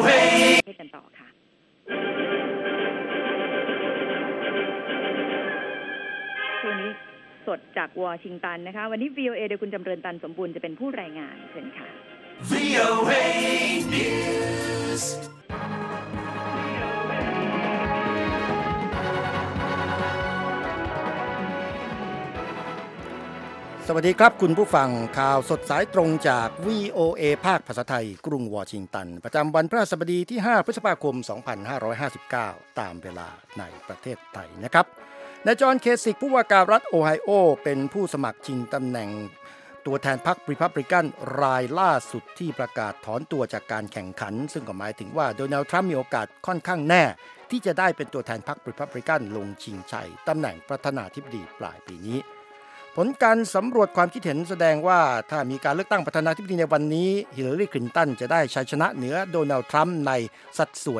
ให้กันต่อค่ะช่วงนี้สดจากวอชิงตันนะคะวันนี้ VOA โดยคุณจำเริญตันสมบูรณ์จะเป็นผู้รายงานเชิญค่ะ VOA News สวัสดีครับคุณผู้ฟังข่าวสดสายตรงจาก VOA ภาคภาษาไทยกรุงวอชิงตันประจำวันพฤหัสบดีที่5พฤษภาคม2559ตามเวลาในประเทศไทยนะครับนายจอห์นเคสิกผู้ว่าการรัฐโอไฮโอเป็นผู้สมัครชิงตำแหน่งตัวแทนพรรครีพับลิกันรายล่าสุดที่ประกาศถอนตัวจากการแข่งขันซึ่งก็หมายถึงว่าโดนัลด์ทรัมป์มีโอกาสค่อนข้างแน่ที่จะได้เป็นตัวแทนพรรครีพับลิกันลงชิงชัยตำแหน่งประธานาธิบดีปลายปีนี้ผลการสำรวจความคิดเห็นแสดงว่าถ้ามีการเลือกตั้งประธานาธิบดีในวันนี้ฮิลลารีคลินตันจะได้ชัยชนะเหนือโดนัลด์ทรัมป์ในสัดส่วน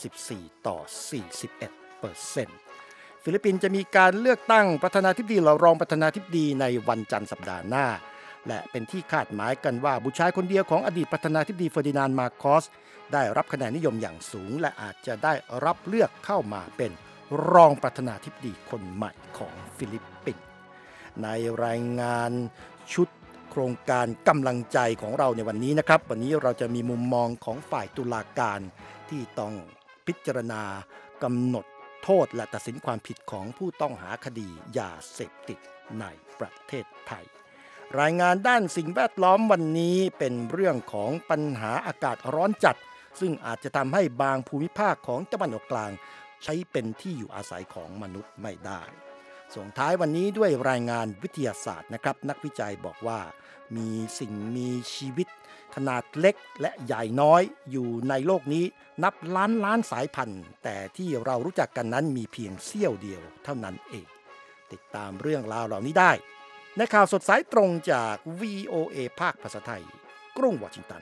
54-41%ฟิลิปปินส์จะมีการเลือกตั้งประธานาธิบดีและรองประธานาธิบดีในวันจันทร์สัปดาห์หน้าและเป็นที่คาดหมายกันว่าบุตรชายคนเดียวของอดีตประธานาธิบดีเฟอร์ดินานด์มาโคสได้รับคะแนนนิยมอย่างสูงและอาจจะได้รับเลือกเข้ามาเป็นรองประธานาธิบดีคนใหม่ของฟิลิปปินส์ในรายงานชุดโครงการกำลังใจของเราในวันนี้นะครับวันนี้เราจะมีมุมมองของฝ่ายตุลาการที่ต้องพิจารณากำหนดโทษและตัดสินความผิดของผู้ต้องหาคดียาเสพติดในประเทศไทยรายงานด้านสิ่งแวดล้อมวันนี้เป็นเรื่องของปัญหาอากาศร้อนจัดซึ่งอาจจะทำให้บางภูมิภาคของตะวันออกกลางใช้เป็นที่อยู่อาศัยของมนุษย์ไม่ได้ส่งท้ายวันนี้ด้วยรายงานวิทยาศาสตร์นะครับนักวิจัยบอกว่ามีสิ่งมีชีวิตขนาดเล็กและใหญ่น้อยอยู่ในโลกนี้นับล้านสายพันธุ์แต่ที่เรารู้จักกันนั้นมีเพียงเสี้ยวเดียวเท่านั้นเองติดตามเรื่องราวเหล่านี้ได้ในข่าวสดสายตรงจาก VOA ภาคภาษาไทยกรุงวอชิงตัน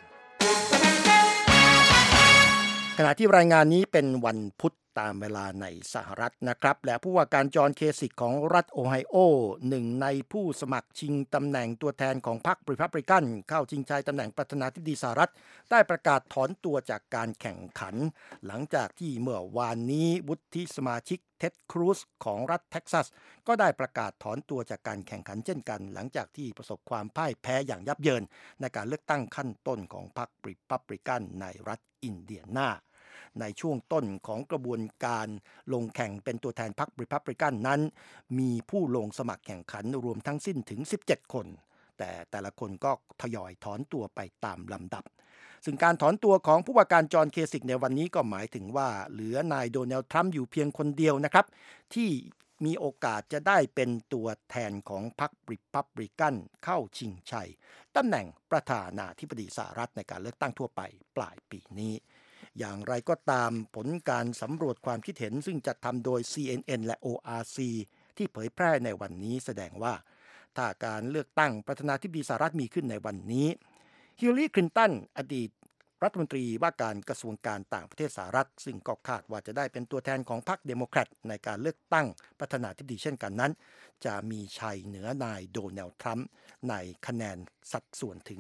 ขณะที่รายงานนี้เป็นวันพุธตามเวลาในสหรัฐนะครับและผู้ว่าการจอห์นเคสิกของรัฐโอไฮโอหนึ่งในผู้สมัครชิงตำแหน่งตัวแทนของพรรครีพับลิกันเข้าชิงชัยตำแหน่งประธานาธิบดีสหรัฐได้ประกาศถอนตัวจากการแข่งขันหลังจากที่เมื่อวานนี้วุฒิสมาชิกเท็ดครูซของรัฐเท็กซัสก็ได้ประกาศถอนตัวจากการแข่งขันเช่นกันหลังจากที่ประสบความพ่ายแพ้อย่างยับเยินในการเลือกตั้งขั้นต้นของพรรครีพับลิกันในรัฐอินเดียนาในช่วงต้นของกระบวนการลงแข่งเป็นตัวแทนพรรครีพับลิกันนั้นมีผู้ลงสมัครแข่งขันรวมทั้งสิ้นถึง17คนแต่ละคนก็ทยอยถอนตัวไปตามลำดับซึ่งการถอนตัวของผู้ว่าการจอห์นเคสิกในวันนี้ก็หมายถึงว่าเหลือนายโดนัลด์ทรัมป์อยู่เพียงคนเดียวนะครับที่มีโอกาสจะได้เป็นตัวแทนของพรรครีพับลิกันเข้าชิงชัยตำแหน่งประธานาธิบดีสหรัฐในการเลือกตั้งทั่วไปปลายปีนี้อย่างไรก็ตามผลการสำรวจความคิดเห็นซึ่งจัดทำโดย CNN และ ORC ที่เผยแพร่ในวันนี้แสดงว่าถ้าการเลือกตั้งประธานาธิบดีสหรัฐมีขึ้นในวันนี้ฮิลลารีคลินตันอดีตรัฐมนตรีว่าการกระทรวงการต่างประเทศสหรัฐซึ่งก็คาดว่าจะได้เป็นตัวแทนของพรรคเดโมแครตในการเลือกตั้งประธานาธิบดีเช่นกันนั้นจะมีชัยเหนือนายโดนัลด์ทรัมป์ในคะแนนสัดส่วนถึง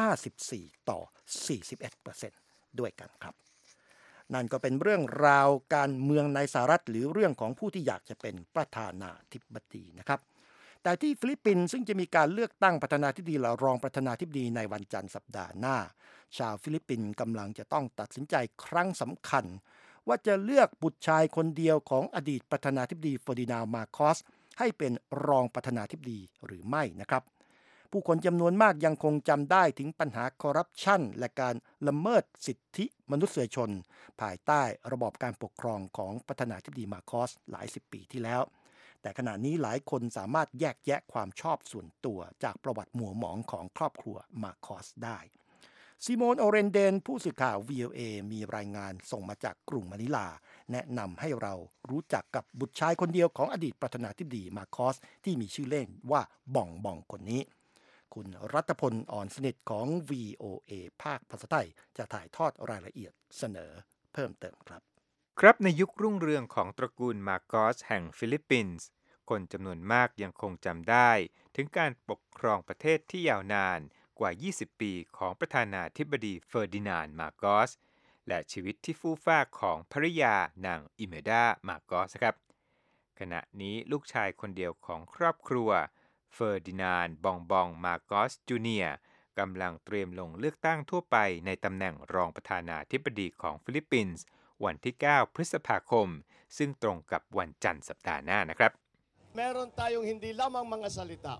54-41% ด้วยกันครับนั่นก็เป็นเรื่องราวการเมืองในสหรัฐหรือเรื่องของผู้ที่อยากจะเป็นประธานาธิบดีนะครับแต่ที่ฟิลิปปินส์ซึ่งจะมีการเลือกตั้งประธานาธิบดีและรองประธานาธิบดีในวันจันทร์สัปดาห์หน้าชาวฟิลิปปินส์กำลังจะต้องตัดสินใจครั้งสำคัญว่าจะเลือกบุตรชายคนเดียวของอดีตประธานาธิบดีเฟอร์ดินานด์ มาโคสให้เป็นรองประธานาธิบดีหรือไม่นะครับผู้คนจำนวนมากยังคงจำได้ถึงปัญหาคอร์รัปชันและการละเมิดสิทธิมนุษยชนภายใต้ระบอบการปกครองของประธานาธิบดีมาโคสหลายสิบปีที่แล้วแต่ขณะนี้หลายคนสามารถแยกแยะความชอบส่วนตัวจากประวัติหมัวหมองของครอบครัวมาโคสได้ซิโมน โอเรนเดนผู้สื่อข่าว VOA มีรายงานส่งมาจากกรุงมะนิลาแนะนำให้เรารู้จักกับบุตรชายคนเดียวของอดีตประธานาธิบดีมาโคสที่มีชื่อเล่นว่าบ่องคนนี้คุณรัตพล อ่อนสนิทของ VOA ภาคภาษาไทยจะถ่ายทอดรายละเอียดเสนอเพิ่มเติมครับครับในยุครุ่งเรืองของตระกูลมาโกสแห่งฟิลิปปินส์คนจำนวนมากยังคงจำได้ถึงการปกครองประเทศที่ยาวนานกว่า20ปีของประธานาธิบดีเฟอร์ดินานด์ มาโกสและชีวิตที่ฟู่ฟ้าของภริยานางอิเมดามาโกสครับขณะนี้ลูกชายคนเดียวของครอบครัวเฟอร์ดินานด์บองบองมาโกสจูเนียร์กำลังเตรียมลงเลือกตั้งทั่วไปในตำแหน่งรองประธานาธิบดีของฟิลิปปินส์วันที่ 9 พฤษภาคมซึ่งตรงกับวันจันทร์สัปดาห์หน้านะครับ Meron tayong hindi lamang mga salita,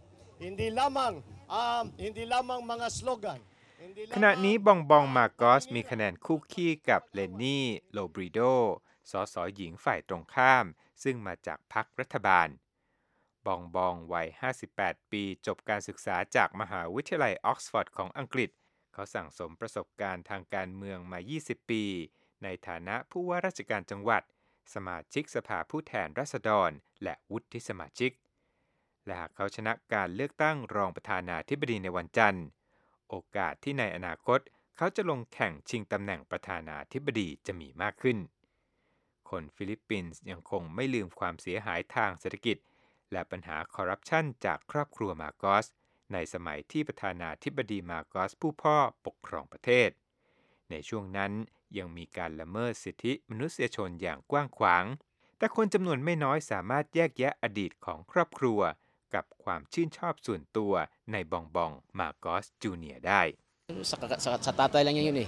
hindi lamang mga slogan. ขณะนี้บองบองมาโกสมีคะแนนคู่ขี้กับเลนนี่โลบริโดสสหญิงฝ่ายตรงข้ามซึ่งมาจากพรรครัฐบาลบองบองวัย 58 ปีจบการศึกษาจากมหาวิทยาลัยออกซฟอร์ดของอังกฤษเขาสั่งสมประสบการณ์ทางการเมืองมา 20 ปีในฐานะผู้ว่าราชการจังหวัดสมาชิกสภาผู้แทนราษฎรและวุฒิสมาชิกและหากเขาชนะการเลือกตั้งรองประธานาธิบดีในวันจันทร์โอกาสที่ในอนาคตเขาจะลงแข่งชิงตำแหน่งประธานาธิบดีจะมีมากขึ้นคนฟิลิปปินส์ยังคงไม่ลืมความเสียหายทางเศรษฐกิจและปัญหาคอร์รัปชันจากครอบครัวมาโกสในสมัยที่ประธานาธิบดีมาโกสผู้พ่อปกครองประเทศในช่วงนั้นยังมีการละเมิดสิทธิมนุษยชนอย่างกว้างขวางแต่คนจำนวนไม่น้อยสามารถแยกแยะอดีตของครอบครัวกับความชื่นชอบส่วนตัวในบองบองมาโกสจูเนียร์ได้ Sa tatay lang yun eh.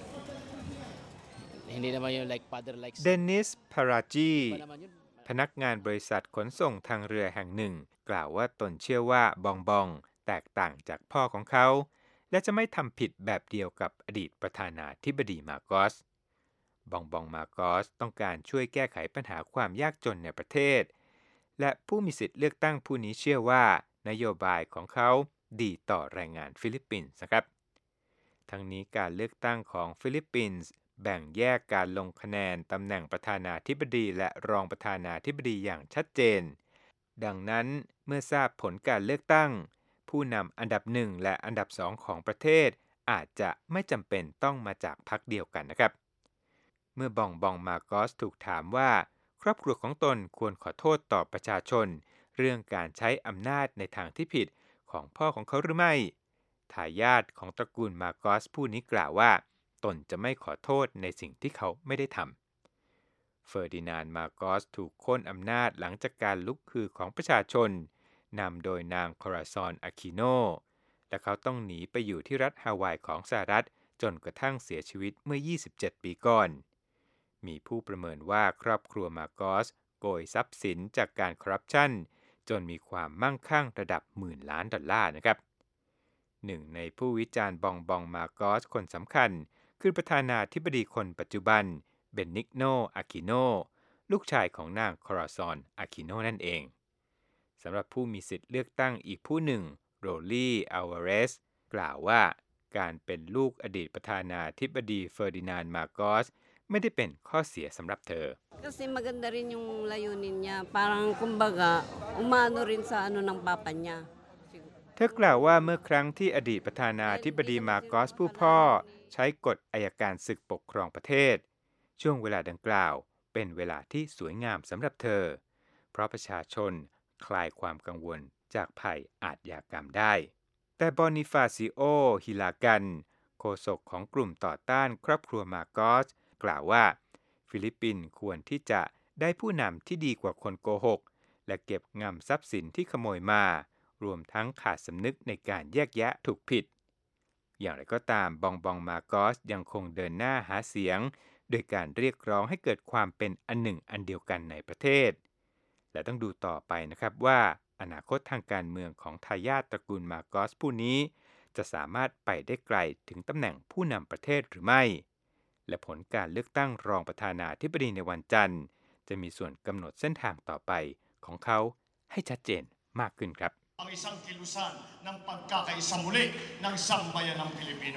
Hindi naman yung like father like เดนิส พาราจี son naman yun. พนักงานบริษัทขนส่งทางเรือแห่งหนึ่งกล่าวว่าตนเชื่อว่าบองบองแตกต่างจากพ่อของเขาและจะไม่ทำผิดแบบเดียวกับอดีตประธานาธิบดีมาโกสบองบองมาโกสต้องการช่วยแก้ไขปัญหาความยากจนในประเทศและผู้มีสิทธิ์เลือกตั้งผู้นี้เชื่อว่านโยบายของเขาดีต่อแรงงานฟิลิปปินส์นะครับทั้งนี้การเลือกตั้งของฟิลิปปินส์แบ่งแยกการลงคะแนนตำแหน่งประธานาธิบดีและรองประธานาธิบดีอย่างชัดเจนดังนั้นเมื่อทราบผลการเลือกตั้งผู้นำอันดับ1และอันดับ2ของประเทศอาจจะไม่จำเป็นต้องมาจากพรรคเดียวกันนะครับเมื่อบองบองมาโกสถูกถามว่าครอบครัวของตนควรขอโทษต่อประชาชนเรื่องการใช้อำนาจในทางที่ผิดของพ่อของเขาหรือไม่ทายาทของตระกูลมาโกสผู้นี้กล่าวว่าตนจะไม่ขอโทษในสิ่งที่เขาไม่ได้ทำเฟอร์ดินานด์มาโกสถูกโค่นอำนาจหลังจากการลุกฮือของประชาชนนำโดยนางคอราซอนอาคิโนและเขาต้องหนีไปอยู่ที่รัฐฮาวายของสหรัฐจนกระทั่งเสียชีวิตเมื่อ 27 ปีก่อนมีผู้ประเมินว่าครอบครัวมาโกสโกยทรัพย์สินจากการคอร์รัปชันจนมีความมั่งคั่งระดับหมื่นล้านดอลลาร์นะครับหนึ่งในผู้วิจารณ์บองบองมาโกสคนสำคัญคือประธานาธิบดีคนปัจจุบันเบนนิกโนอาคิโนลูกชายของนางคอราซอนอาคิโนนั่นเองสำหรับผู้มีสิทธิ์เลือกตั้งอีกผู้หนึ่งโรลี่อัลวาเรสกล่าวว่าการเป็นลูกอดีตประธานาธิบดีเฟอร์ดินานด์มาโกสไม่ได้เป็นข้อเสียสำหรับเธอ Kasi maganda rin yung layunin niya. Parang kumbaga, umano rin sa ano ng papa niya. เธอกล่าวว่าเมื่อครั้งที่อดีตประธานาธิบดีมาโกสผู้พ่อใช้กฎอัยการศึกปกครองประเทศช่วงเวลาดังกล่าวเป็นเวลาที่สวยงามสำหรับเธอเพราะประชาชนคลายความกังวลจากภัยอาชญากรรมได้แต่บอนิฟาซิโอฮิลากันโฆษกของกลุ่มต่อต้านครอบครัวมาโกสกล่าวว่าฟิลิปปินส์ควรที่จะได้ผู้นำที่ดีกว่าคนโกหกและเก็บงำทรัพย์สินที่ขโมยมารวมทั้งขาดสำนึกในการแยกแยะถูกผิดอย่างไรก็ตามบองบองมาโกสยังคงเดินหน้าหาเสียงโดยการเรียกร้องให้เกิดความเป็นอันหนึ่งอันเดียวกันในประเทศและต้องดูต่อไปนะครับว่าอนาคตทางการเมืองของทายาทตระกูลมาโกสผู้นี้จะสามารถไปได้ไกลถึงตำแหน่งผู้นำประเทศหรือไม่และผลการเลือกตั้งรองประธานาธิบดีในวันจันทร์จะมีส่วนกำหนดเส้นทางต่อไปของเขาให้ชัดเจนมากขึ้นครับ ang isang kilusan ng pagkakaisa muli ng sambayan ng Pilipino.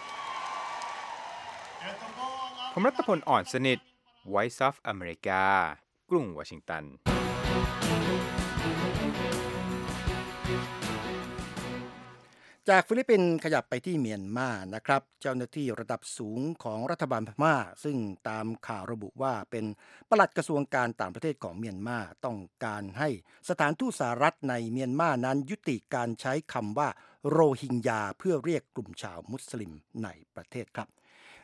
ผมรัตพล อ่อนสนิท Voice of America กรุงวอชิงตันจากฟิลิปปินส์ขยับไปที่เมียนมานะครับเจ้าหน้าที่ระดับสูงของรัฐบาลพม่าซึ่งตามข่าวระบุว่าเป็นปลัดกระทรวงการต่างประเทศของเมียนมาต้องการให้สถานทูตสหรัฐในเมียนมานั้นยุติการใช้คำว่าโรฮิงญาเพื่อเรียกกลุ่มชาวมุสลิมในประเทศครับ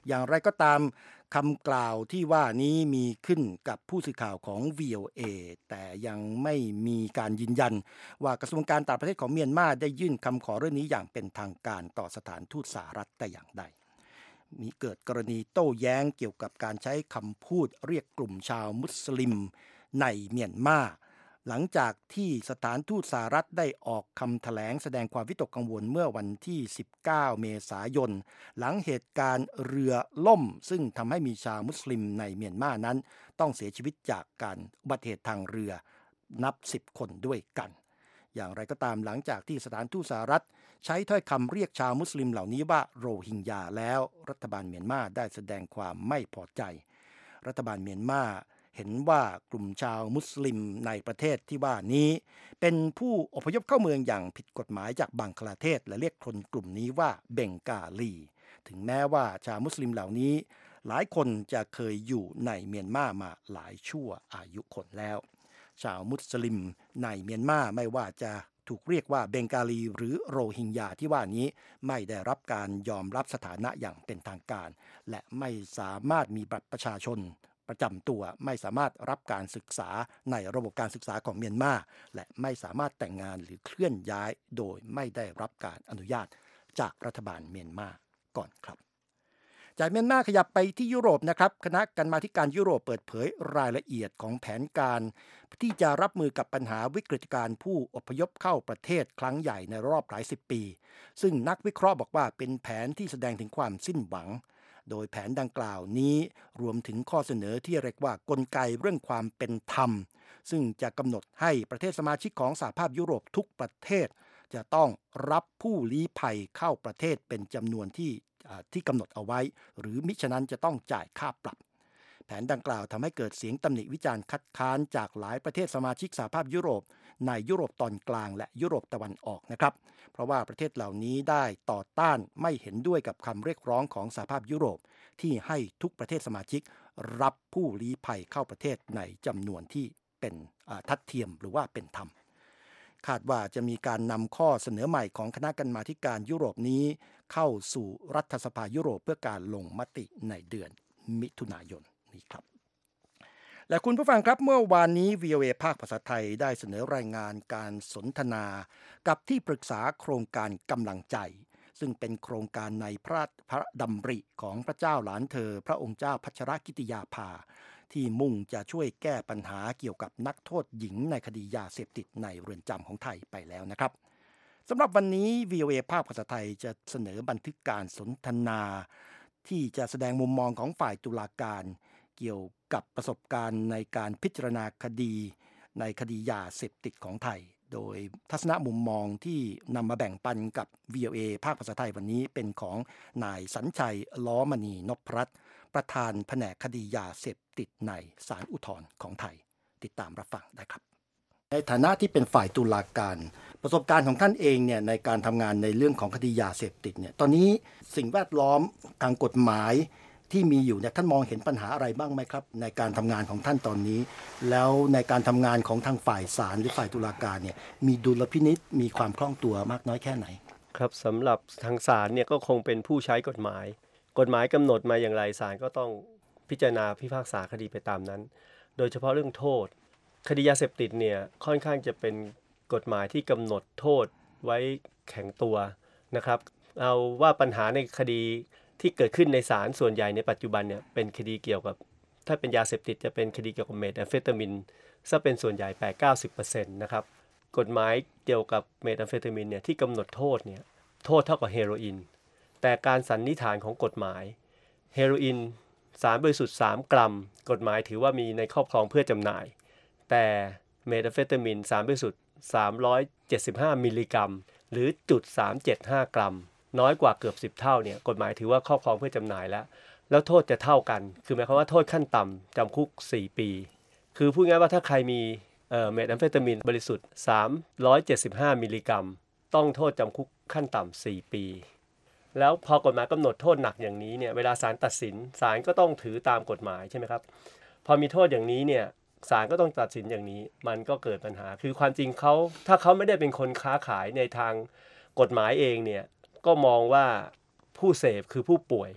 อย่างไรก็ตามคำกล่าวที่ว่านี้มีขึ้นกับผู้สื่อข่าวของ VOA แต่ยังไม่มีการยืนยันว่ากระทรวงการต่างประเทศของเมียนมาได้ยื่นคำขอเรื่องนี้อย่างเป็นทางการต่อสถานทูตสหรัฐแต่อย่างใดมีเกิดกรณีโต้แย้งเกี่ยวกับการใช้คำพูดเรียกกลุ่มชาวมุสลิมในเมียนมาหลังจากที่สถานทูตสหรัฐได้ออกคำแถลงแสดงความวิตกกังวลเมื่อวันที่19เมษายนหลังเหตุการณ์เรือล่มซึ่งทำให้มีชาวมุสลิมในเมียนมานั้นต้องเสียชีวิตจากการอุบัติเหตุทางเรือนับ10คนด้วยกันอย่างไรก็ตามหลังจากที่สถานทูตสหรัฐใช้ถ้อยคำเรียกชาวมุสลิมเหล่านี้ว่าโรฮิงญาแล้วรัฐบาลเมียนมาได้แสดงความไม่พอใจรัฐบาลเมียนมาเห็นว่ากลุ่มชาวมุสลิมในประเทศที่ว่านี้เป็นผู้อพยพเข้าเมืองอย่างผิดกฎหมายจากบังคลาเทศและเรียกคนกลุ่มนี้ว่าเบงกาลีถึงแม้ว่าชาวมุสลิมเหล่านี้หลายคนจะเคยอยู่ในเมียนมามาหลายชั่วอายุคนแล้วชาวมุสลิมในเมียนมาไม่ว่าจะถูกเรียกว่าเบงกาลีหรือโรฮิงญาที่ว่านี้ไม่ได้รับการยอมรับสถานะอย่างเป็นทางการและไม่สามารถมีบัตรประชาชนประจำตัวไม่สามารถรับการศึกษาในระบบการศึกษาของเมียนมาและไม่สามารถแต่งงานหรือเคลื่อนย้ายโดยไม่ได้รับการอนุญาตจากรัฐบาลเมียนมาก่อนครับจากเมียนมาขยับไปที่ยุโรปนะครับคณะกรรมาธิการยุโรปเปิดเผยรายละเอียดของแผนการที่จะรับมือกับปัญหาวิกฤตการณ์ผู้อพยพเข้าประเทศครั้งใหญ่ในรอบหลายสิบปีซึ่งนักวิเคราะห์บอกว่าเป็นแผนที่แสดงถึงความสิ้นหวังโดยแผนดังกล่าวนี้รวมถึงข้อเสนอที่เรียกว่ากลไกเรื่องความเป็นธรรมซึ่งจะกำหนดให้ประเทศสมาชิกของสหภาพยุโรปทุกประเทศจะต้องรับผู้ลี้ภัยเข้าประเทศเป็นจำนวนที่กำหนดเอาไว้หรือมิฉะนั้นจะต้องจ่ายค่าปรับแผนดังกล่าวทำให้เกิดเสียงตำหนิวิจารณ์คัดค้านจากหลายประเทศสมาชิกสหภาพยุโรปในยุโรปตอนกลางและยุโรปตะวันออกนะครับเพราะว่าประเทศเหล่านี้ได้ต่อต้านไม่เห็นด้วยกับคำเรียกร้องของสหภาพยุโรปที่ให้ทุกประเทศสมาชิกรับผู้ลี้ภัยเข้าประเทศในจำนวนที่เป็นทัดเทียมหรือว่าเป็นธรรมคาดว่าจะมีการนำข้อเสนอใหม่ของคณะกรรมาธิการยุโรปนี้เข้าสู่รัฐสภายุโรปเพื่อการลงมติในเดือนมิถุนายนนี้ครับและคุณผู้ฟังครับเมื่อวานนี้ VOA ภาคภาษาไทยได้เสนอรายงานการสนทนากับที่ปรึกษาโครงการกำลังใจซึ่งเป็นโครงการในพระดำริของพระเจ้าหลานเธอพระองค์เจ้าพัชรกิติยาภาที่มุ่งจะช่วยแก้ปัญหาเกี่ยวกับนักโทษหญิงในคดียาเสพติดในเรือนจำของไทยไปแล้วนะครับสำหรับวันนี้ VOA ภาคภาษาไทยจะเสนอบันทึกการสนทนาที่จะแสดงมุมมองของฝ่ายตุลาการเกี่ยวกับประสบการณ์ในการพิจารณาคดีในคดียาเสพติดของไทยโดยทัศนมุมมองที่นำมาแบ่งปันกับ VOA ภาคภาษาไทยวันนี้เป็นของนายสัญชัยล้อมณีนพรัตน์ประธานแผนกคดียาเสพติดในศาลอุทธรณ์ของไทยติดตามรับฟังได้ครับในฐานะที่เป็นฝ่ายตุลาการประสบการณ์ของท่านเองเนี่ยในการทำงานในเรื่องของคดียาเสพติดเนี่ยตอนนี้สิ่งแวดล้อมทางกฎหมายที่มีอยู่เนี่ยท่านมองเห็นปัญหาอะไรบ้างไหมครับในการทำงานของท่านตอนนี้แล้วในการทำงานของทางฝ่ายศาลหรือฝ่ายตุลาการเนี่ยมีดุลพินิจมีความคล่องตัวมากน้อยแค่ไหนครับสำหรับทางศาลเนี่ยก็คงเป็นผู้ใช้กฎหมายกำหนดมาอย่างไรศาลก็ต้องพิจารณาพิพากษาคดีไปตามนั้นโดยเฉพาะเรื่องโทษคดียาเสพติดเนี่ยค่อนข้างจะเป็นกฎหมายที่กำหนดโทษไว้แข็งตัวนะครับเอาว่าปัญหาในคดีที่เกิดขึ้นในศาลส่วนใหญ่ในปัจจุบันเนี่ยเป็นคดีเกี่ยวกับถ้าเป็นยาเสพติดจะเป็นคดีเกี่ยวกับเมทแอมเฟตามินซะเป็นส่วนใหญ่ 8-90% นะครับกฎหมายเกี่ยวกับเมทแอมเฟตามินเนี่ยที่กำหนดโทษเนี่ยโทษเท่ากับเฮโรอีนแต่การสันนิษฐานของกฎหมายเฮโรอีนสารบริสุทธิ์3 กรัมกฎหมายถือว่ามีในครอบครองเพื่อจำหน่ายแต่เมทแอมเฟตามินสารบริสุทธิ์375มิลลิกรัมหรือ.375 กรัมน้อยกว่าเกือบ10 เท่าเนี่ยกฎหมายถือว่าครอบครองเพื่อจำหน่ายแล้วโทษจะเท่ากันคือหมายความว่าโทษขั้นต่ำจำคุก4 ปีคือพูดง่ายว่าถ้าใครมีเมทแอมเฟตามินบริสุทธิ์375มิลลิกรัมต้องโทษจำคุกขั้นต่ำ4 ปีแล้วพอกฎหมายกำหนดโทษหนักอย่างนี้เนี่ยเวลาศาลตัดสินศาลก็ต้องถือตามกฎหมายใช่ไหมครับพอมีโทษอย่างนี้เนี่ยศาลก็ต้องตัดสินอย่างนี้มันก็เกิดปัญหาคือความจริงถ้าเขาไม่ได้เป็นคนค้าขายในทางกฎหมายเองเนี่ยก็มองว่าผู้เสพคือผู้ป่วย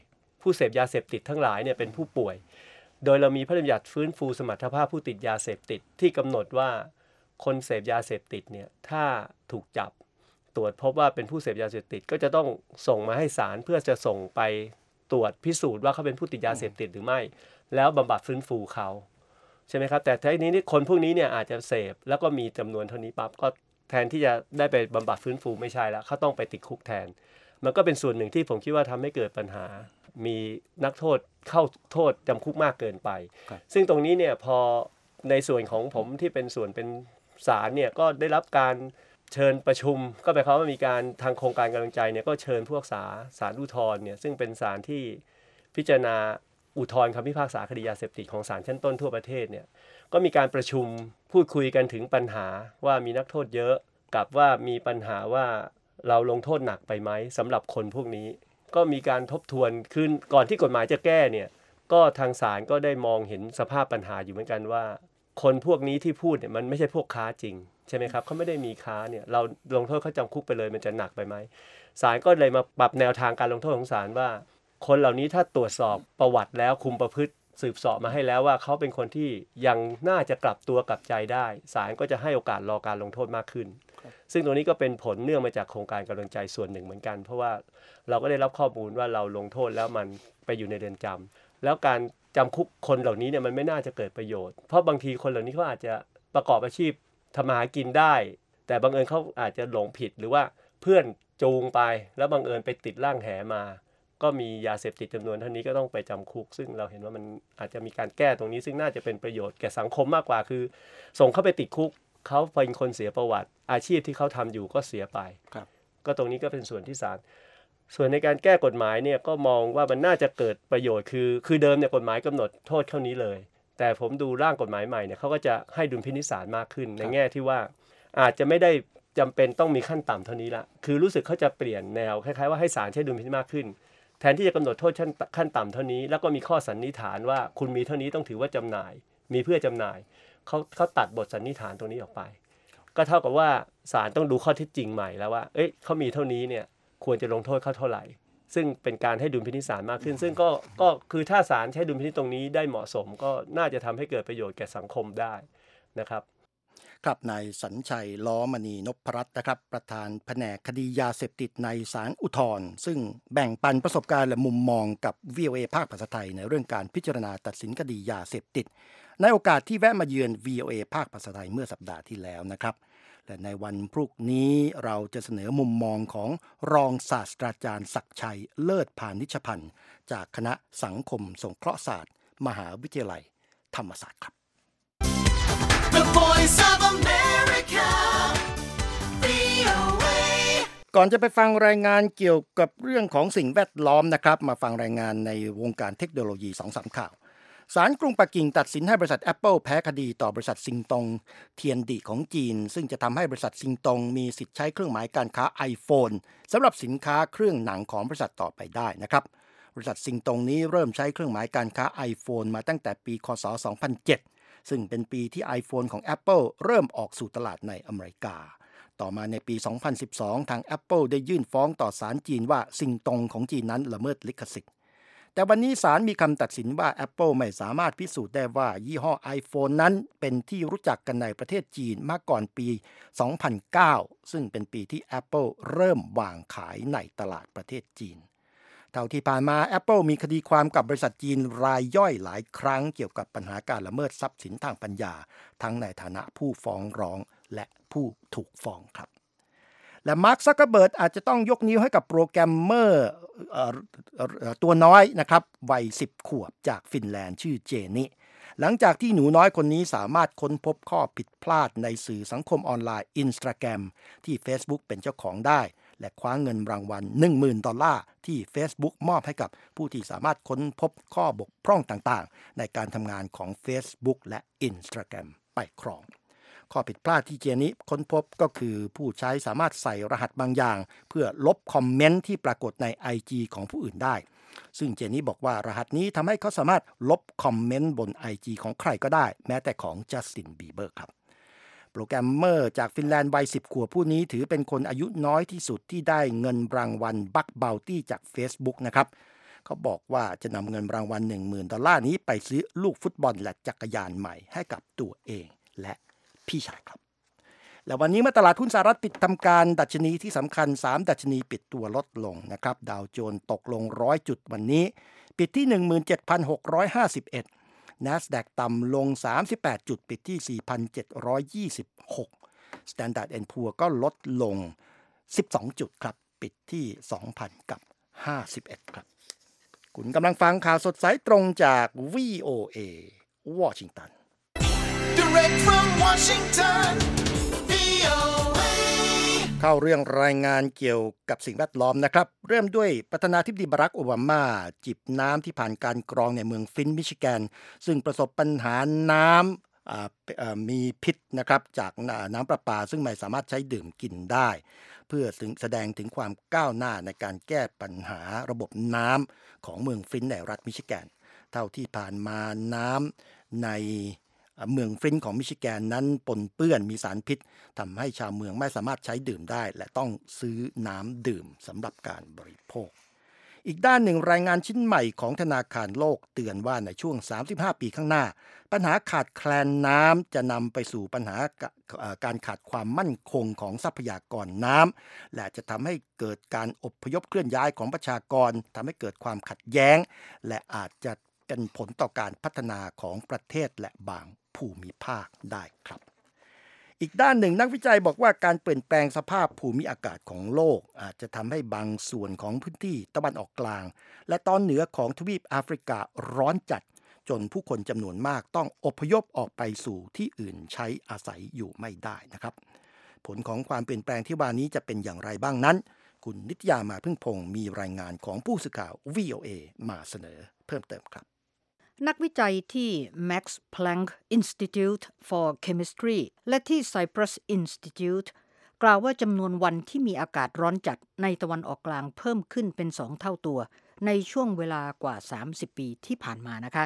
ผู้เสพยาเสพติดทั้งหลายเนี่ยเป็นผู้ป่วยโดยเรามีพระราชบัญญัติฟื้นฟูสมรรถภาพผู้ติดยาเสพติดที่กำหนดว่าคนเสพยาเสพติดเนี่ยถ้าถูกจับตรวจพบว่าเป็นผู้เสพยาเสพติดก็จะต้องส่งมาให้ศาลเพื่อจะส่งไปตรวจพิสูจน์ว่าเขาเป็นผู้ติดยาเสพติดหรือไม่แล้วบำบัดฟื้นฟูเขาใช่ไหมครับแต่ทีนี้คนพวกนี้เนี่ยอาจจะเสพแล้วก็มีจำนวนเท่านี้ปั๊บก็แทนที่จะได้ไปบำบัดฟื้นฟูไม่ใช่แล้วเขาต้องไปติดคุกแทนมันก็เป็นส่วนหนึ่งที่ผมคิดว่าทำให้เกิดปัญหามีนักโทษเข้าโทษจำคุกมากเกินไปซึ่งตรงนี้เนี่ยพอในส่วนของผมที่เป็นส่วนเป็นศาลเนี่ยก็ได้รับการเชิญประชุมก็หมายความว่ามีการทางโครงการกำลังใจเนี่ยก็เชิญพวกศาลอุทธรณ์เนี่ยซึ่งเป็นศาลที่พิจารณาอุทธรณ์คำพิพากษาคดียาเสพติดของศาลชั้นต้นทั่วประเทศเนี่ยก็มีการประชุมพูดคุยกันถึงปัญหาว่ามีนักโทษเยอะกับว่ามีปัญหาว่าเราลงโทษหนักไปไหมสำหรับคนพวกนี้ก็มีการทบทวนขึ้นก่อนที่กฎหมายจะแก้เนี่ยก็ทางศาลก็ได้มองเห็นสภาพปัญหาอยู่เหมือนกันว่าคนพวกนี้ที่พูดเนี่ยมันไม่ใช่พวกค้าจริงใช่ไหมครับเขาไม่ได้มีค้าเนี่ยเราลงโทษเขาจำคุกไปเลยมันจะหนักไปไหมศาลก็เลยมาปรับแนวทางการลงโทษของศาลว่าคนเหล่านี้ถ้าตรวจสอบประวัติแล้วคุมประพฤติสืบเสาะมาให้แล้วว่าเขาเป็นคนที่ยังน่าจะกลับตัวกลับใจได้ศาลก็จะให้โอกาสรอการลงโทษมากขึ้นซึ่งตรงนี้ก็เป็นผลเนื่องมาจากโครงการกำลังใจส่วนหนึ่งเหมือนกันเพราะว่าเราก็ได้รับข้อมูลว่าเราลงโทษแล้วมันไปอยู่ในเรือนจำแล้วการจำคุกคนเหล่านี้เนี่ยมันไม่น่าจะเกิดประโยชน์เพราะบางทีคนเหล่านี้เขาอาจจะประกอบอาชีพทำมาหากินได้แต่บังเอิญเขาอาจจะหลงผิดหรือว่าเพื่อนจูงไปแล้วบังเอิญไปติดร่างแหมาก็มียาเสพติดจำนวนเท่านี้ก็ต้องไปจำคุกซึ่งเราเห็นว่ามันอาจจะมีการแก้ตรงนี้ซึ่งน่าจะเป็นประโยชน์แก่สังคมมากกว่าคือส่งเข้าไปติดคุกเขาเป็นคนเสียประวัติอาชีพที่เขาทำอยู่ก็เสียไปก็ตรงนี้ก็เป็นส่วนที่ศาลส่วนในการแก้กฎหมายเนี่ยก็มองว่ามันน่าจะเกิดประโยชน์คือเดิมเนี่ยกฎหมายกำหนดโทษเท่านี้เลยแต่ผมดูร่างกฎหมายใหม่เนี่ยเขาก็จะให้ดุลพินิจศาลมากขึ้นในแง่ที่ว่าอาจจะไม่ได้จำเป็นต้องมีขั้นต่ำเท่านี้ละคือรู้สึกเขาจะเปลี่ยนแนวคล้ายๆว่าให้ศาลใช้ดุลพินิจมากขึ้นแทนที่จะกำหนดโทษขั้นต่ำเท่านี้แล้วก็มีข้อสันนิษฐานว่าคุณมีเท่านี้ต้องถือว่าจำหน่ายมีเพื่อจำหน่ายเขาตัดบทสันนิษฐานตรงนี้ออกไปก็เท่ากับว่าศาลต้องดูข้อเท็จจริงใหม่แล้วว่าเขามีเท่านี้เนี่ยควรจะลงโทษเขาเท่าไหร่ซึ่งเป็นการให้ดุลพินิจศาลมากขึ้นซึ่งก็คือถ้าศาลใช้ดุลพินิจตรงนี้ได้เหมาะสมก็น่าจะทำให้เกิดประโยชน์แก่สังคมได้นะครับครับนายสัญชัยล้อมณีนพรัตน์นะครับประธานแผนกคดียาเสพติดในศาลอุทธรณ์ซึ่งแบ่งปันประสบการณ์และมุมมองกับ VOA ภาคภาษาไทยในเรื่องการพิจารณาตัดสินคดียาเสพติดในโอกาสที่แวะมาเยือน VOA ภาคภาษาไทยเมื่อสัปดาห์ที่แล้วนะครับและในวันพรุ่งนี้เราจะเสนอมุมมองของรองศาสตราจารย์ศักดิ์ชัยเลิศพานิชพันธ์จากคณะสังคมสงเคราะห์ศาสตร์มหาวิทยาลัยธรรมศาสตร์ครับ The Voice of America VOA ก่อนจะไปฟังรายงานเกี่ยวกับเรื่องของสิ่งแวดล้อมนะครับมาฟังรายงานในวงการเทคโนโลยี 2-3 ข่าวศาลกรุงปักกิ่งตัดสินให้บริษัท Apple แพ้คดีต่อบริษัทซิงตงเทียนดิของจีนซึ่งจะทำให้บริษัทซิงตงมีสิทธิ์ใช้เครื่องหมายการค้า iPhone สำหรับสินค้าเครื่องหนังของบริษัทต่อไปได้นะครับบริษัทซิงตงนี้เริ่มใช้เครื่องหมายการค้า iPhone มาตั้งแต่ปีคศ 2007 ซึ่งเป็นปีที่ iPhone ของ Apple เริ่มออกสู่ตลาดในอเมริกาต่อมาในปี 2012 ทาง Apple ได้ยื่นฟ้องต่อศาลจีนว่าซิงตงของจีนนั้นละเมิดลิขสิทธิ์แต่วันนี้ศาลมีคำตัดสินว่า Apple ไม่สามารถพิสูจน์ได้ว่ายี่ห้อ iPhone นั้นเป็นที่รู้จักกันในประเทศจีนมาก่อนปี 2009 ซึ่งเป็นปีที่ Apple เริ่มวางขายในตลาดประเทศจีนเท่าที่ผ่านมา Apple มีคดีความกับบริษัทจีนรายย่อยหลายครั้งเกี่ยวกับปัญหาการละเมิดทรัพย์สินทางปัญญาทั้งในฐานะผู้ฟ้องร้องและผู้ถูกฟ้องครับและมาร์ค ซักเคอร์เบิร์กอาจจะต้องยกนิ้วให้กับโปรแกรมเมอร์ตัวน้อยนะครับวัย10 ขวบจากฟินแลนด์ชื่อเจนี่หลังจากที่หนูน้อยคนนี้สามารถค้นพบข้อผิดพลาดในสื่อสังคมออนไลน์ Instagram ที่ Facebook เป็นเจ้าของได้และคว้าเงินรางวัล $10,000 ที่ Facebook มอบให้กับผู้ที่สามารถค้นพบข้อบกพร่องต่างๆในการทำงานของ Facebook และ Instagram ไปครองข้อผิดพลาดที่เจนี่ค้นพบก็คือผู้ใช้สามารถใส่รหัสบางอย่างเพื่อลบคอมเมนต์ที่ปรากฏใน IG ของผู้อื่นได้ซึ่งเจนี่บอกว่ารหัสนี้ทำให้เขาสามารถลบคอมเมนต์บน IG ของใครก็ได้แม้แต่ของจัสติน บีเบอร์ครับโปรแกรมเมอร์จากฟินแลนด์วัย10 ขวบผู้นี้ถือเป็นคนอายุน้อยที่สุดที่ได้เงินรางวัลบัคบาวตี้จาก Facebook นะครับเขาบอกว่าจะนำเงินรางวัล $10,000 นี้ไปซื้อลูกฟุตบอลและจักรยานใหม่ให้กับตัวเองและพี่ชายครับและวันนี้เมื่อตลาดหุ้นสหรัฐปิดทำการดัชนีที่สำคัญ3ดัชนีปิดตัวลดลงนะครับดาวโจนส์ตกลง100 จุดวันนี้ปิดที่ 17,651 NASDAQ ต่ำลง38 จุดปิดที่ 4,726 Standard & Poor's ก็ลดลง12 จุดครับปิดที่ 2,051 ครับคุณกำลังฟังข่าวสดสายตรงจาก VOA วอชิงตัน Direct from Washington, VOA เข้าเรื่องรายงานเกี่ยวกับสิ่งแวดล้อมนะครับเริ่มด้วยประธานาธิบดีบารักโอบามาจิบน้ำที่ผ่านการกรองในเมืองฟินมิชิแกนซึ่งประสบปัญหาน้ำมีพิษนะครับจากน้ำประปาซึ่งไม่สามารถใช้ดื่มกินได้เพื่อแสดงถึงความก้าวหน้าในการแก้ปัญหาระบบน้ำของเมืองฟินในรัฐมิชิแกนเท่าที่ผ่านมาน้ำในเมืองฟินของมิชิแกนนั้นปนเปื้อนมีสารพิษทำให้ชาวเมืองไม่สามารถใช้ดื่มได้และต้องซื้อน้ำดื่มสำหรับการบริโภคอีกด้านหนึ่งรายงานชิ้นใหม่ของธนาคารโลกเตือนว่าในช่วง35 ปีข้างหน้าปัญหาขาดแคลนน้ำจะนำไปสู่ปัญหาการขาดความมั่นคงของทรัพยากรน้ำและจะทำให้เกิดการอพยพเคลื่อนย้ายของประชากรทำให้เกิดความขัดแย้งและอาจจะเป็นผลต่อการพัฒนาของประเทศและบางภูมิภาคได้ครับอีกด้านหนึ่งนักวิจัยบอกว่าการเปลี่ยนแปลงสภาพภูมิอากาศของโลกอาจจะทำให้บางส่วนของพื้นที่ตะวันออกกลางและตอนเหนือของทวีปแอฟริการ้อนจัดจนผู้คนจำนวนมากต้องอพยพออกไปสู่ที่อื่นใช้อาศัยอยู่ไม่ได้นะครับผลของความเปลี่ยนแปลงที่ว่านี้จะเป็นอย่างไรบ้างนั้นคุณนิตยามาพึ่งพงศ์มีรายงานของผู้สื่อข่าว VOA มาเสนอเพิ่มเติมครับนักวิจัยที่ Max Planck Institute for Chemistry และที่ Cyprus Institute กล่าวว่าจำนวนวันที่มีอากาศร้อนจัดในตะวันออกกลางเพิ่มขึ้นเป็น2 เท่าตัวในช่วงเวลากว่า30 ปีที่ผ่านมานะคะ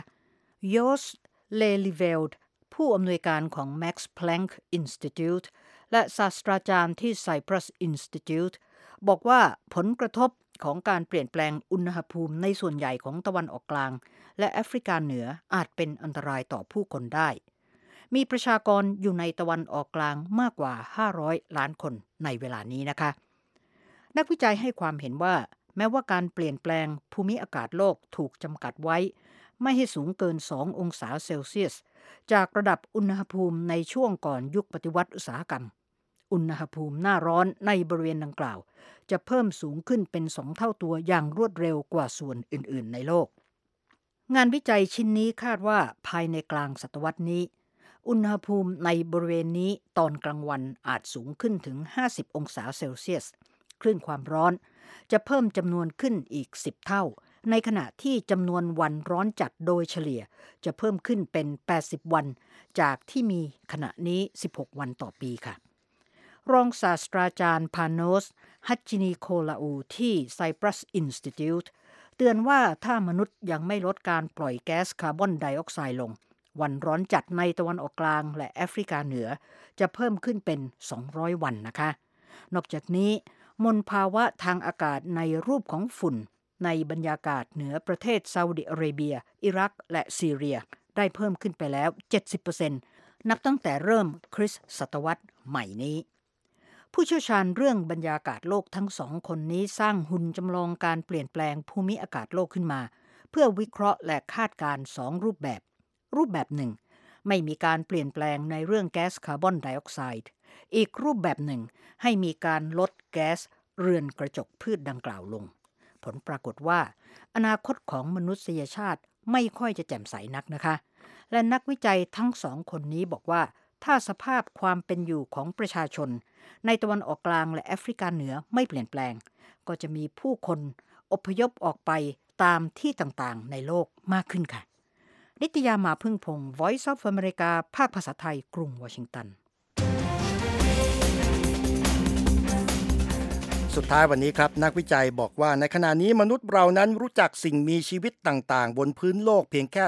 Jos Lelyveld ผู้อำนวยการของ Max Planck Institute และศาสตราจารย์ที่ Cyprus Institute บอกว่าผลกระทบของการเปลี่ยนแปลงอุณหภูมิในส่วนใหญ่ของตะวันออกกลางและแอฟริกาเหนืออาจเป็นอันตรายต่อผู้คนได้มีประชากรอยู่ในตะวันออกกลางมากกว่า500 ล้านคนในเวลานี้นะคะนักวิจัยให้ความเห็นว่าแม้ว่าการเปลี่ยนแปลงภูมิอากาศโลกถูกจำกัดไว้ไม่ให้สูงเกิน2 องศาเซลเซียสจากระดับอุณหภูมิในช่วงก่อนยุคปฏิวัติอุตสาหกรรมอุณหภูมิหน้าร้อนในบริเวณดังกล่าวจะเพิ่มสูงขึ้นเป็น2 เท่าตัวอย่างรวดเร็วกว่าส่วนอื่นๆในโลกงานวิจัยชิ้นนี้คาดว่าภายในกลางศตวรรษนี้อุณหภูมิในบริเวณนี้ตอนกลางวันอาจสูงขึ้นถึง50 องศาเซลเซียสคลื่นความร้อนจะเพิ่มจำนวนขึ้นอีก10 เท่าในขณะที่จำนวนวันร้อนจัดโดยเฉลี่ยจะเพิ่มขึ้นเป็น80 วันจากที่มีขณะนี้16 วันต่อปีค่ะรองศาสตราจารย์พาโนสฮัจจินีโคลาอูที่ Cyprus Institute เตือนว่าถ้ามนุษย์ยังไม่ลดการปล่อยแก๊สคาร์บอนไดออกไซด์ลงวันร้อนจัดในตะวันออกกลางและแอฟริกาเหนือจะเพิ่มขึ้นเป็น200 วันนะคะนอกจากนี้มลภาวะทางอากาศในรูปของฝุ่นในบรรยากาศเหนือประเทศซาอุดิอาระเบียอิรักและซีเรียได้เพิ่มขึ้นไปแล้ว 70% นับตั้งแต่เริ่มคริสต์ศตวรรษใหม่นี้ผู้เชี่ยวชาญเรื่องบรรยากาศโลกทั้ง2 คนนี้สร้างหุ่นจำลองการเปลี่ยนแปลงภูมิอากาศโลกขึ้นมาเพื่อวิเคราะห์และคาดการณ์2 รูปแบบหนึ่งไม่มีการเปลี่ยนแปลงในเรื่องแก๊สคาร์บอนไดออกไซด์อีกรูปแบบหนึ่งให้มีการลดแก๊สเรือนกระจกพืชดังกล่าวลงผลปรากฏว่าอนาคตของมนุษยชาติไม่ค่อยจะแจ่มใสนักนะคะและนักวิจัยทั้ง2 คนนี้บอกว่าถ้าสภาพความเป็นอยู่ของประชาชนในตะวันออกกลางและแอฟริกาเหนือไม่เปลี่ยนแปลงก็จะมีผู้คนอพยพออกไปตามที่ต่างๆในโลกมากขึ้นค่ะนิตยามาพึ่งพงศ์ Voice of America ภาคภาษาไทยกรุงวอชิงตันสุดท้ายวันนี้ครับนักวิจัยบอกว่าในขณะนี้มนุษย์เรานั้นรู้จักสิ่งมีชีวิตต่างๆบนพื้นโลกเพียงแค่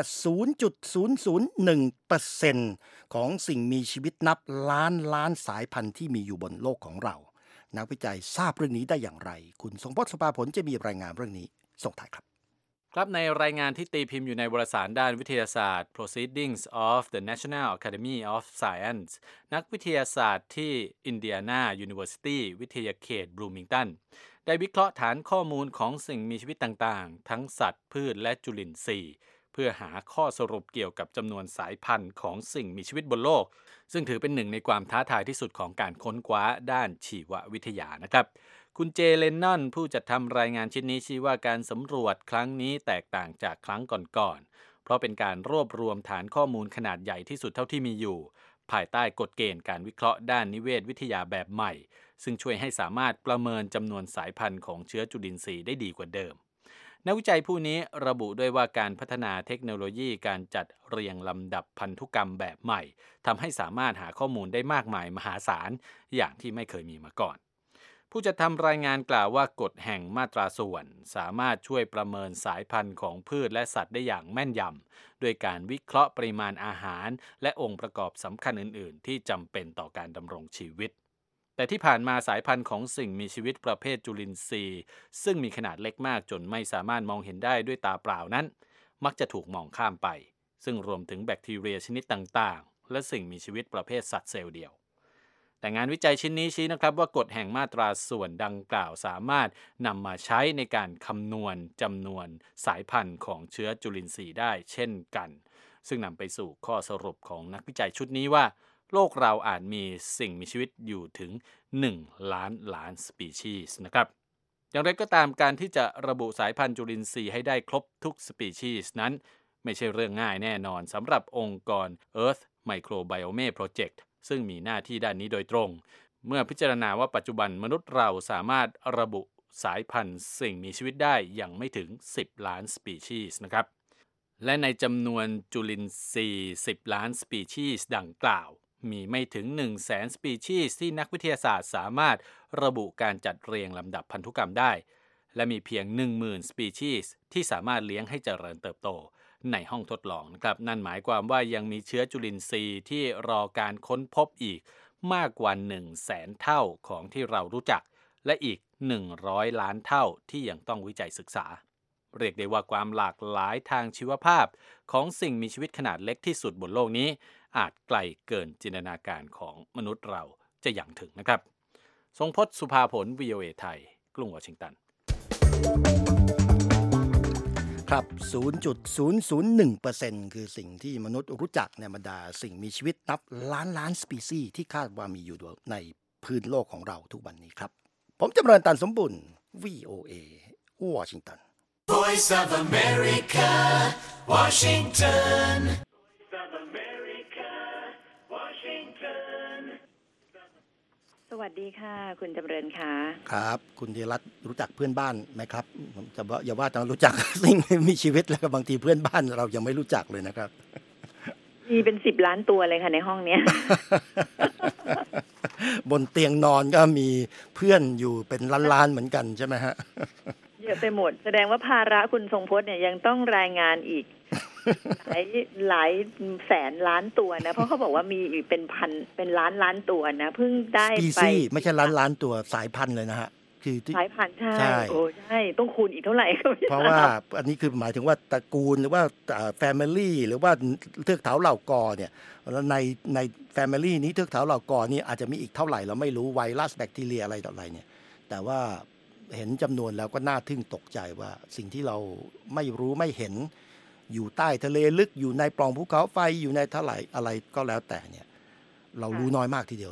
0.001% ของสิ่งมีชีวิตนับล้านสายพันธุ์ที่มีอยู่บนโลกของเรานักวิจัยทราบเรื่องนี้ได้อย่างไรคุณทรงพจน์ สุภาผลจะมีรายงานเรื่องนี้ส่งท้ายครับครับในรายงานที่ตีพิมพ์อยู่ในวารสารด้านวิทยาศาสตร์ Proceedings of the National Academy of Science นักวิทยาศาสตร์ที่ Indiana University วิทยาเขตบลูมิงตันได้วิเคราะห์ฐานข้อมูลของสิ่งมีชีวิตต่างๆทั้งสัตว์พืชและจุลินทรีย์เพื่อหาข้อสรุปเกี่ยวกับจำนวนสายพันธุ์ของสิ่งมีชีวิตบนโลกซึ่งถือเป็นหนึ่งในความท้าทายที่สุดของการค้นคว้าด้านชีววิทยานะครับคุณเจเลนนอนผู้จัดทำรายงานชิ้นนี้ชี้ว่าการสำรวจครั้งนี้แตกต่างจากครั้งก่อนๆเพราะเป็นการรวบรวมฐานข้อมูลขนาดใหญ่ที่สุดเท่าที่มีอยู่ภายใต้กฎเกณฑ์การวิเคราะห์ด้านนิเวศวิทยาแบบใหม่ซึ่งช่วยให้สามารถประเมินจำนวนสายพันธุ์ของเชื้อจุลินทรีย์ได้ดีกว่าเดิมนักวิจัยผู้นี้ระบุด้วยว่าการพัฒนาเทคโนโลยีการจัดเรียงลำดับพันธุกรรมแบบใหม่ทำให้สามารถหาข้อมูลได้มากมายมหาศาลอย่างที่ไม่เคยมีมาก่อนผู้จัดทำรายงานกล่าวว่ากฎแห่งมาตราส่วนสามารถช่วยประเมินสายพันธุ์ของพืชและสัตว์ได้อย่างแม่นยำด้วยการวิเคราะห์ปริมาณอาหารและองค์ประกอบสำคัญอื่นๆที่จำเป็นต่อการดำรงชีวิตแต่ที่ผ่านมาสายพันธุ์ของสิ่งมีชีวิตประเภทจุลินทรีย์ซึ่งมีขนาดเล็กมากจนไม่สามารถมองเห็นได้ด้วยตาเปล่านั้นมักจะถูกมองข้ามไปซึ่งรวมถึงแบคทีเรียชนิดต่างๆและสิ่งมีชีวิตประเภทสัตว์เซลล์เดียวแต่งานวิจัยชิ้นนี้ชี้นะครับว่ากฎแห่งมาตราส่วนดังกล่าวสามารถนำมาใช้ในการคำนวณจำนวนสายพันธุ์ของเชื้อจุลินทรีย์ได้เช่นกันซึ่งนำไปสู่ข้อสรุปของนักวิจัยชุดนี้ว่าโลกเราอาจมีสิ่งมีชีวิตอยู่ถึง1 ล้านสปีชีส์นะครับอย่างไรก็ตามการที่จะระบุสายพันธุ์จุลินทรีย์ให้ได้ครบทุกสปีชีส์นั้นไม่ใช่เรื่องง่ายแน่นอนสำหรับองค์กร Earth Microbiome Project ซึ่งมีหน้าที่ด้านนี้โดยตรงเมื่อพิจารณาว่าปัจจุบันมนุษย์เราสามารถระบุสายพันธุ์สิ่งมีชีวิตได้อย่างไม่ถึง10 ล้านสปีชีส์นะครับและในจำนวนจุลินทรีย์10 ล้านสปีชีส์ดังกล่าวมีไม่ถึง 100,000 สปีชีส์ที่นักวิทยาศาสตร์สามารถระบุการจัดเรียงลำดับพันธุกรรมได้และมีเพียง 10,000 สปีชีส์ที่สามารถเลี้ยงให้เจริญเติบโตในห้องทดลองนะครับนั่นหมายความว่ายังมีเชื้อจุลินทรีย์ที่รอการค้นพบอีกมากกว่า 100,000 เท่าของที่เรารู้จักและอีก100 ล้านเท่าที่ยังต้องวิจัยศึกษาเรียกได้ว่าความหลากหลายทางชีวภาพของสิ่งมีชีวิตขนาดเล็กที่สุดบนโลกนี้อาจไกลเกินจินตนาการของมนุษย์เราจะอย่างถึงนะครับทรงพจน์สุภาผล VOA ไทยกรุงวอชิงตันครับ 0.001% คือสิ่งที่มนุษย์รู้จักในบรรดาสิ่งมีชีวิตนับล้านสปีชีส์ที่คาดว่ามีอยู่ในพื้นโลกของเราทุกวันนี้ครับผมจำเริญตันสมบุญ VOA วอชิงตัน Voice of America Washington สวัสดีค่ะคุณจำเริญค่ะครับคุณธีรรัตน์รู้จักเพื่อนบ้านไหมครับผมจะอย่าว่าแต่รู้จักสิ่งมีชีวิตแล้วก็บางทีเพื่อนบ้านเรายังไม่รู้จักเลยนะครับมีเป็น10 ล้านตัวเลยค่ะในห้องเนี้ยบนเตียงนอนก็มีเพื่อนอยู่เป็นล้านๆเหมือนกันใช่ไหมฮะเยอะไปหมดแสดงว่าภาระคุณทรงพจน์เนี่ยยังต้องรายงานอีกหลายแสนล้านตัวนะเพราะเขาบอกว่ามีอีกเป็นพันเป็นล้านตัวนะเพิ่งได้ไปไม่ใช่ล้านตัวสายพันธุ์เลยนะฮะคือสายพันธุ์ใช่โอ้ใช่ต้องคูณอีกเท่าไหร่เพราะว่าอันนี้คือหมายถึงว่าตระกูลหรือว่าfamily หรือว่าเทือกเถาเหล่ากอเนี่ยแล้วใน family นี้เทือกเถาเหล่ากอนี่อาจจะมีอีกเท่าไหร่เราไม่รู้ไวรัสแบคทีเรียอะไรต่ออะไรเนี่ยแต่ว่าเห็นจำนวนแล้วก็น่าทึ่งตกใจว่าสิ่งที่เราไม่รู้ไม่เห็นอยู่ใต้ทะเลลึกอยู่ในปล่องภูเขาไฟอยู่ในเท่าไหร่อะไรก็แล้วแต่เนี่ยเรารู้น้อยมากทีเดียว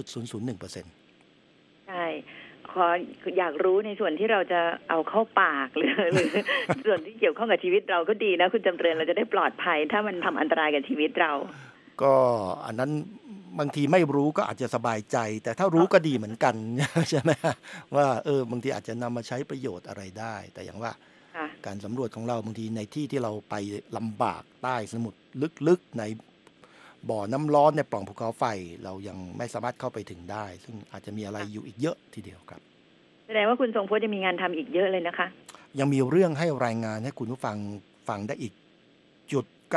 0.001% ใช่อยากรู้ในส่วนที่เราจะเอาเข้าปากหรือส่วนที่เกี่ยวข้องกับชีวิตเราก็ดีนะคุณจำเริญเราจะได้ปลอดภัยถ้ามันทำอันตรายกับชีวิตเราก็อันนั้นบางทีไม่รู้ก็อาจจะสบายใจแต่ถ้ารู้ก็ดีเหมือนกันใช่ไหมว่าบางทีอาจจะนำมาใช้ประโยชน์อะไรได้แต่อย่างว่าการสำรวจของเราบางทีในที่ที่เราไปลำบากใต้สมุทรลึกๆในบ่อน้ำร้อนในปล่องภูเขาไฟเรายังไม่สามารถเข้าไปถึงได้ซึ่งอาจจะมีอะไรอยู่อีกเยอะทีเดียวครับแสดงว่าคุณทรงพจน์จะมีงานทำอีกเยอะเลยนะคะยังมีเรื่องให้รายงานให้คุณผู้ฟังได้อีกจุด999999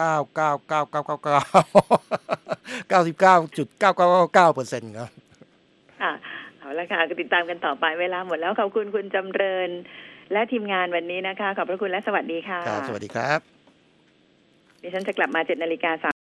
99.9999% ครับเอาละค่ะก็ติดตามกันต่อไปเวลาหมดแล้วขอบคุณคุณจำเริญและทีมงานวันนี้นะคะขอบพระคุณและสวัสดีค่ะครับสวัสดีครับดิฉันจะกลับมา 7:30 น